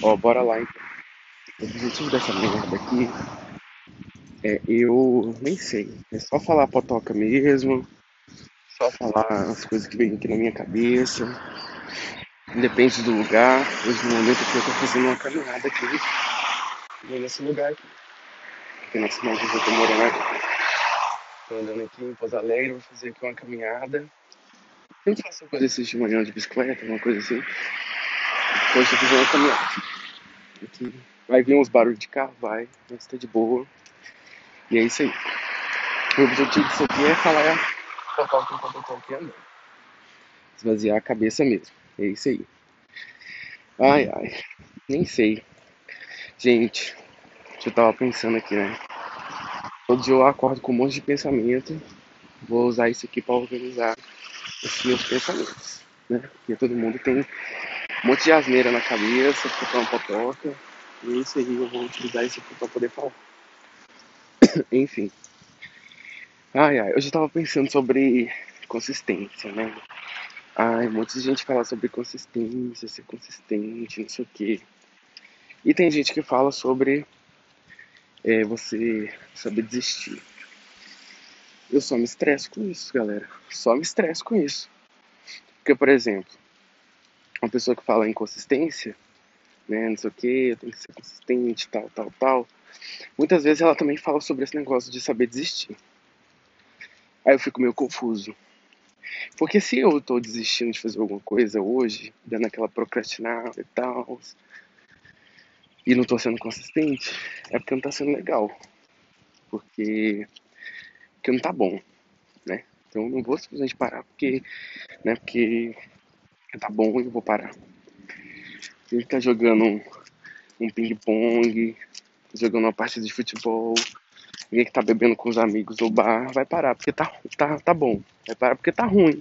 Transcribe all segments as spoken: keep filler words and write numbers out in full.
Ó, bora lá então. O objetivo dessa merda aqui é eu nem sei. É só falar potoca mesmo, só falar as coisas que vem aqui na minha cabeça. Independe do lugar. Hoje no momento aqui eu tô fazendo uma caminhada aqui. Vou nesse lugar aqui. Aqui na cidade que eu tô morando agora. Tô andando aqui em Pouso Alegre, vou fazer aqui uma caminhada. Eu não faço coisa assim de manhã de bicicleta, alguma coisa assim. Hoje eu tô fazendo uma caminhada. Aqui. Vai vir uns barulhos de carro, vai, mas tá de boa. E é isso aí. O objetivo disso aqui é falar focar enquanto eu tô aqui andando. Esvaziar a cabeça mesmo. É isso aí. Ai, ai. Nem sei. Gente, eu tava pensando aqui, né? Todo dia eu acordo com um monte de pensamento. Vou usar isso aqui pra organizar os meus pensamentos, né? Porque todo mundo tem um monte de asneira na cabeça, fica uma potoca. E é isso aí, eu vou utilizar isso aqui pra poder falar. Enfim. Ai, ai. Hoje eu tava pensando sobre consistência, né? Ai, um monte de gente fala sobre consistência, ser consistente, não sei o quê. E tem gente que fala sobre é, você saber desistir. Eu só me estresso com isso, galera. Só me estresso com isso. Porque, por exemplo, uma pessoa que fala em consistência, né, não sei o quê, eu tenho que ser consistente, tal, tal, tal. Muitas vezes ela também fala sobre esse negócio de saber desistir. Aí eu fico meio confuso. Porque se eu tô desistindo de fazer alguma coisa hoje, dando aquela procrastinada e tal, e não tô sendo consistente, é porque não tá sendo legal. Porque, porque não tá bom, né? Então eu não vou simplesmente parar porque, né, porque tá bom e eu vou parar. A gente tá jogando um, um ping-pong, jogando uma partida de futebol, alguém que tá bebendo com os amigos no bar, vai parar porque tá, tá, tá bom, vai parar porque tá ruim.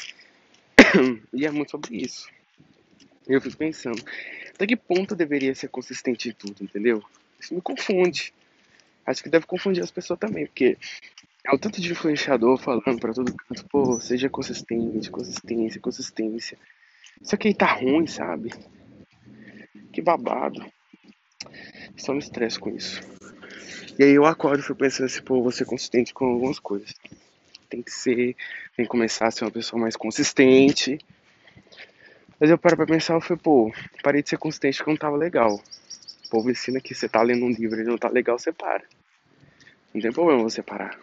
E é muito sobre isso. Eu fico pensando, até que ponto eu deveria ser consistente em tudo, entendeu? Isso me confunde. Acho que deve confundir as pessoas também, porque é o tanto de influenciador falando pra todo canto, pô, seja consistente, consistência, consistência. Só que aí tá ruim, sabe? Que babado. Só me estresso com isso. E aí eu acordo e fico pensando assim, pô, vou ser consistente com algumas coisas. Tem que ser, tem que começar a ser uma pessoa mais consistente. Mas eu paro pra pensar, eu falei, pô, parei de ser consistente porque não tava legal. O povo ensina que você tá lendo um livro e não tá legal, você para. Não tem problema você parar.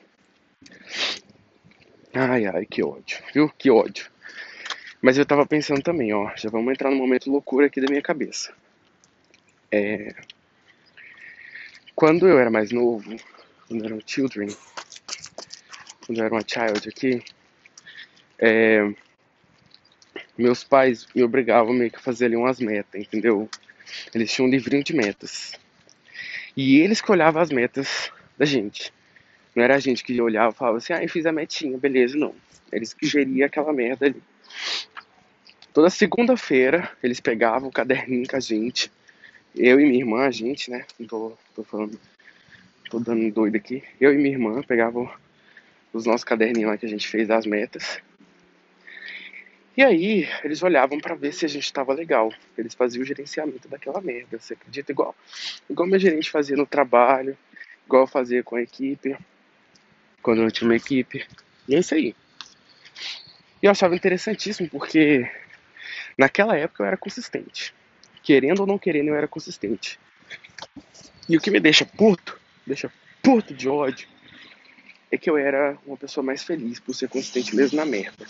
Ai, ai, que ódio, viu? Que ódio. Mas eu tava pensando também, ó, já vamos entrar no momento loucura aqui da minha cabeça. É, quando eu era mais novo, quando eu era um children, quando eu era uma child aqui, é, meus pais me obrigavam meio que a fazer ali umas metas, entendeu? Eles tinham um livrinho de metas. E eles que olhavam as metas da gente. Não era a gente que olhava e falava assim, ah, eu fiz a metinha, beleza, não. Eles que geriam aquela merda ali. Toda segunda-feira, eles pegavam o caderninho com a gente. Eu e minha irmã, a gente, né? Não tô, tô falando, tô dando doido aqui. Eu e minha irmã pegavam os nossos caderninhos lá que a gente fez das metas. E aí, eles olhavam pra ver se a gente tava legal. Eles faziam o gerenciamento daquela merda, você acredita? Igual, igual meu gerente fazia no trabalho, igual eu fazia com a equipe, quando eu tinha uma equipe. E é isso aí. E eu achava interessantíssimo, porque naquela época eu era consistente. Querendo ou não querendo, eu era consistente. E o que me deixa puto, deixa puto de ódio, é que eu era uma pessoa mais feliz por ser consistente mesmo na merda.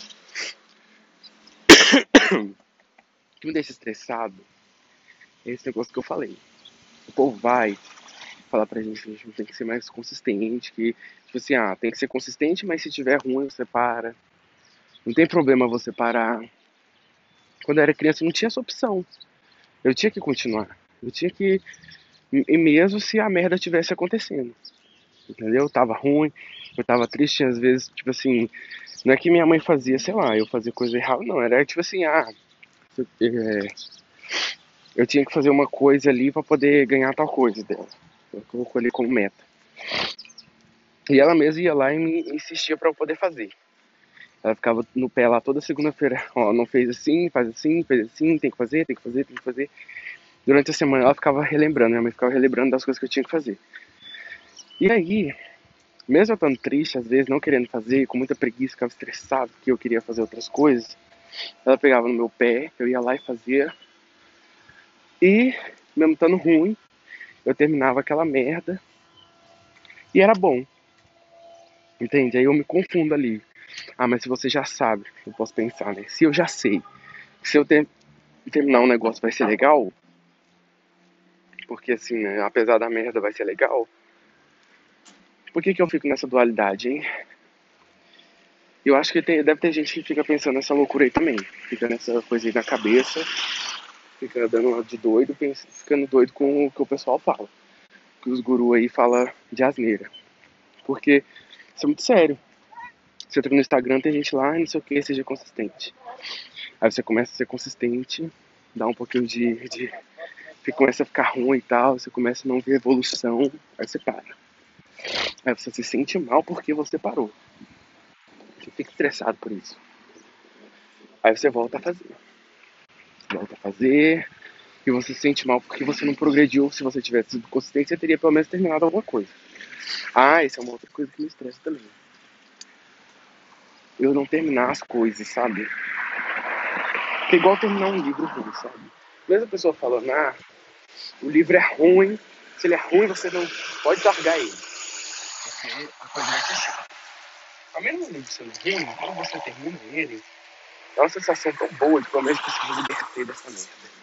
O que me deixa estressado é esse negócio que eu falei. O povo vai falar pra gente que a gente tem que ser mais consistente, que, tipo assim, ah, tem que ser consistente, mas se tiver ruim, você para. Não tem problema você parar. Quando eu era criança, eu não tinha essa opção. Eu tinha que continuar. Eu tinha que. E mesmo se a merda tivesse acontecendo. Entendeu? Eu tava ruim, eu tava triste, às vezes, tipo assim. Não é que minha mãe fazia, sei lá, eu fazia coisa errada, não. Era tipo assim, ah. É, eu tinha que fazer uma coisa ali pra poder ganhar tal coisa dela. Eu colocou ali como meta. E ela mesma ia lá e me insistia pra eu poder fazer. Ela ficava no pé lá toda segunda-feira. Ó, não fez assim, faz assim, fez assim, tem que fazer, tem que fazer, tem que fazer. Durante a semana ela ficava relembrando, minha mãe ficava relembrando das coisas que eu tinha que fazer. E aí, mesmo eu estando triste, às vezes, não querendo fazer, com muita preguiça, ficava estressado, porque eu queria fazer outras coisas, ela pegava no meu pé, eu ia lá e fazia. E, mesmo estando ruim, eu terminava aquela merda e era bom, entende? Aí eu me confundo ali. Ah, mas se você já sabe, eu posso pensar, né? Se eu já sei, se eu ter, terminar um negócio vai ser legal, porque assim, né, apesar da merda vai ser legal, por que que eu fico nessa dualidade, hein? Eu acho que tem, deve ter gente que fica pensando nessa loucura aí também. Fica nessa coisa aí na cabeça, fica dando uma de doido, pensa, ficando doido com o que o pessoal fala. Que os gurus aí falam de asneira. Porque isso é muito sério. Você entra no Instagram, tem gente lá, não sei o que, seja consistente. Aí você começa a ser consistente, dá um pouquinho de, de você começa a ficar ruim e tal, você começa a não ver evolução, aí você para. Aí você se sente mal porque você parou. Você fica estressado por isso. Aí você volta a fazer. Volta a fazer, e você se sente mal porque você não progrediu. Se você tivesse sido consistente, você teria pelo menos terminado alguma coisa. Ah, essa é uma outra coisa que me estressa também. Eu não terminar as coisas, sabe? É igual terminar um livro ruim, sabe? Mesmo a pessoa falando, ah, o livro é ruim, se ele é ruim, você não pode largar ele. Porque a coisa vai ser chata. Ao menos o livro sendo ruim, quando você termina ele, é uma sensação tão boa de pelo menos conseguir me libertar dessa merda.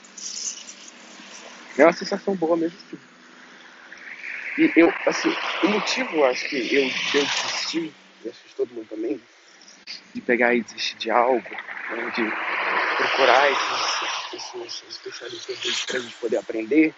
É uma sensação boa mesmo assim. E eu, assim, o motivo, eu acho que eu, de eu desistir, e acho que todo mundo também, de pegar e desistir de algo, né, de procurar essas, essas pessoas especialistas para a gente poder aprender,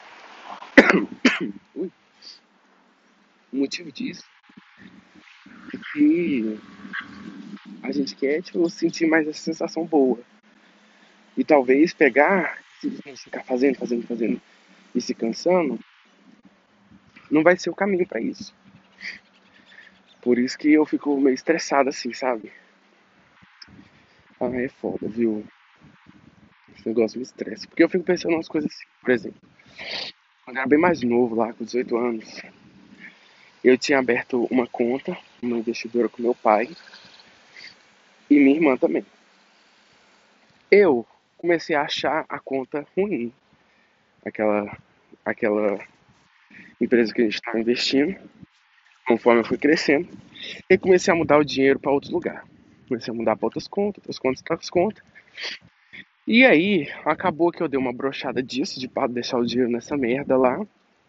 ui, o motivo disso é que a gente quer, tipo, sentir mais essa sensação boa. E talvez pegar, simplesmente ficar fazendo, fazendo, fazendo e se cansando, não vai ser o caminho para isso. Por isso que eu fico meio estressado assim, sabe? Ah, é foda, viu? Esse negócio me estressa. Porque eu fico pensando umas coisas assim, por exemplo. Quando eu era bem mais novo, lá com dezoito anos, eu tinha aberto uma conta, uma investidora com meu pai e minha irmã também. Eu comecei a achar a conta ruim, aquela, aquela empresa que a gente estava investindo, conforme eu fui crescendo, e comecei a mudar o dinheiro para outro lugar. Comecei a mudar para outras contas, outras contas, outras contas. E aí, acabou que eu dei uma brochada disso, de deixar o dinheiro nessa merda lá.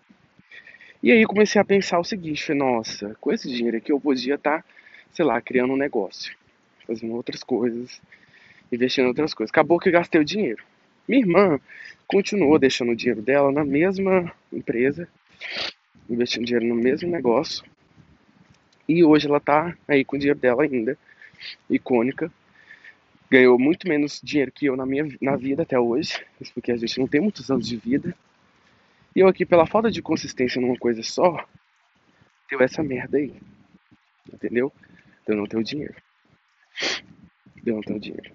E aí comecei a pensar o seguinte, nossa, com esse dinheiro aqui eu podia estar, sei lá, criando um negócio, fazendo outras coisas, investindo em outras coisas. Acabou que eu gastei o dinheiro. Minha irmã continuou deixando o dinheiro dela na mesma empresa, investindo dinheiro no mesmo negócio. E hoje ela tá aí com o dinheiro dela ainda, icônica. Ganhou muito menos dinheiro que eu na minha na vida até hoje, isso porque a gente não tem muitos anos de vida. E eu aqui, pela falta de consistência numa coisa só, deu essa merda aí, entendeu? Eu não tenho dinheiro. Eu não tenho dinheiro.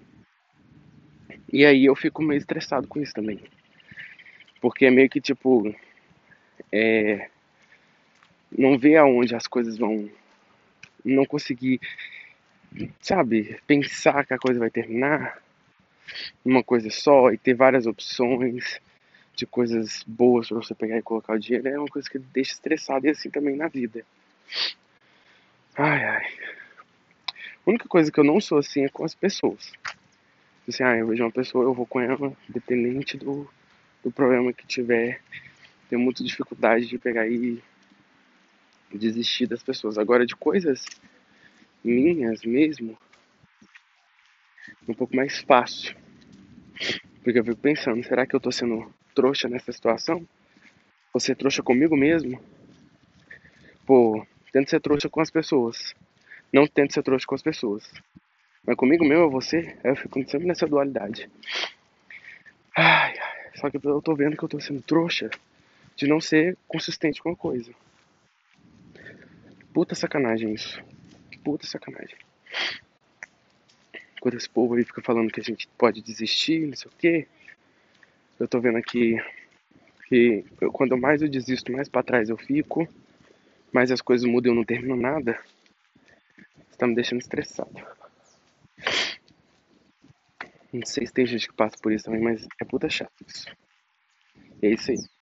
E aí eu fico meio estressado com isso também. Porque é meio que tipo, é, não ver aonde as coisas vão. Não conseguir, sabe, pensar que a coisa vai terminar uma coisa só e ter várias opções de coisas boas pra você pegar e colocar o dinheiro é uma coisa que deixa estressado e assim também na vida. Ai, ai. A única coisa que eu não sou assim é com as pessoas. Assim, ah, eu vejo uma pessoa, eu vou com ela, dependente do, do problema que tiver. Tenho muita dificuldade de pegar e desistir das pessoas. Agora, de coisas minhas mesmo, é um pouco mais fácil. Porque eu fico pensando, será que eu tô sendo trouxa nessa situação? Vou ser trouxa comigo mesmo? Pô, tento ser trouxa com as pessoas. Não tento ser trouxa com as pessoas. Mas comigo mesmo é você? Aí eu fico sempre nessa dualidade. Ai, ai. Só que eu tô vendo que eu tô sendo trouxa de não ser consistente com a coisa. Puta sacanagem isso. Puta sacanagem. Quando esse povo aí fica falando que a gente pode desistir, não sei o quê. Eu tô vendo aqui Porque eu- quanto mais eu desisto, mais pra trás eu fico, mais as coisas mudam e eu não termino nada. Isso tá me deixando estressado. Não sei se tem gente que passa por isso também, mas é puta chato isso. É isso aí.